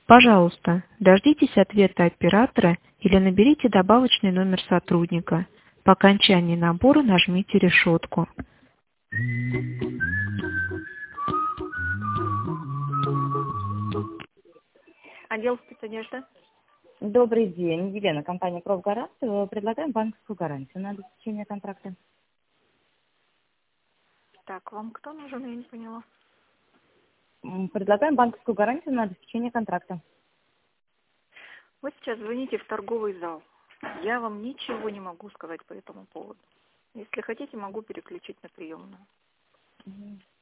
Пожалуйста, дождитесь ответа оператора или наберите добавочный номер сотрудника. По окончании набора нажмите решетку. Отдел спецодежды. Добрый день, Елена, компания «Профгарант». Предлагаем банковскую гарантию на обеспечение контракта. Так, вам кто нужен, я не поняла. Предлагаем банковскую гарантию на обеспечение контракта. Вы сейчас звоните в торговый зал. Я вам ничего не могу сказать по этому поводу. Если хотите, могу переключить на приемную.